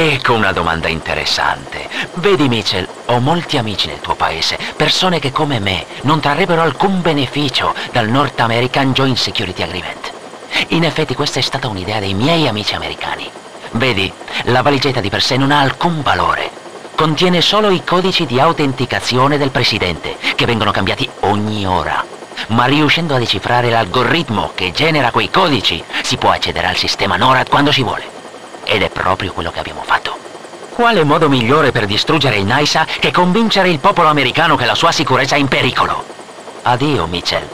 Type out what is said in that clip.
Ecco una domanda interessante. Vedi, Mitchell, ho molti amici nel tuo paese, persone che come me non trarrebbero alcun beneficio dal North American Joint Security Agreement. In effetti questa è stata un'idea dei miei amici americani. Vedi, la valigetta di per sé non ha alcun valore. Contiene solo i codici di autenticazione del presidente, che vengono cambiati ogni ora. Ma riuscendo a decifrare l'algoritmo che genera quei codici, si può accedere al sistema NORAD quando si vuole. Ed è proprio quello che abbiamo fatto. Quale modo migliore per distruggere il NISA che convincere il popolo americano che la sua sicurezza è in pericolo? Addio, Mitchell.